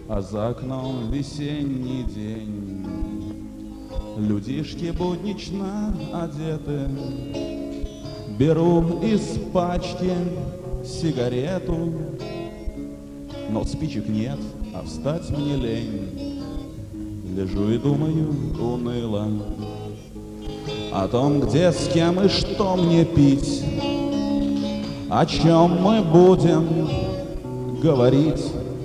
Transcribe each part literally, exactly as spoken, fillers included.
а за окном весенний день. Людишки буднично одеты, беру из пачки сигарету, но спичек нет, а встать мне лень. Лежу и думаю уныло о том, где, с кем и что мне пить, о чем мы будем говорить,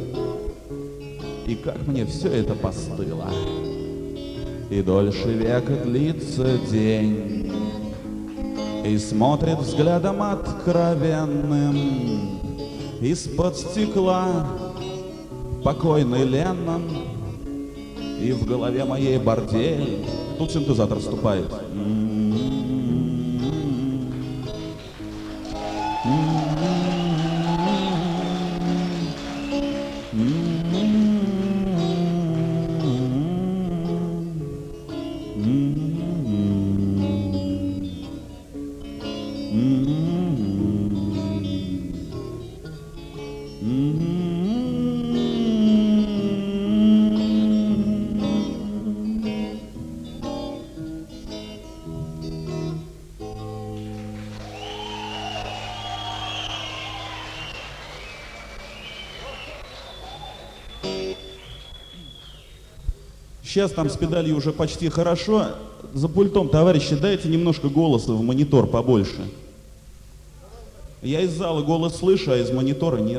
и как мне все это постыло. И дольше века длится день, и смотрит взглядом откровенным из-под стекла покойный Леннон, и в голове моей бордель. Тут синтезатор вступает. Сейчас там с педалью уже почти хорошо. За пультом, товарищи, дайте немножко голоса в монитор побольше. Я из зала голос слышу, а из монитора нет.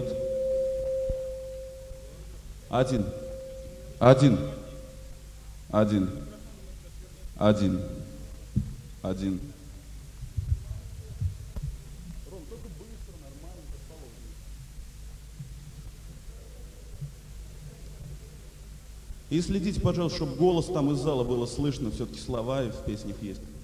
Один. Один. Один. Один. Один. И следите, пожалуйста, чтобы голос там из зала было слышно, все-таки слова и в песнях есть.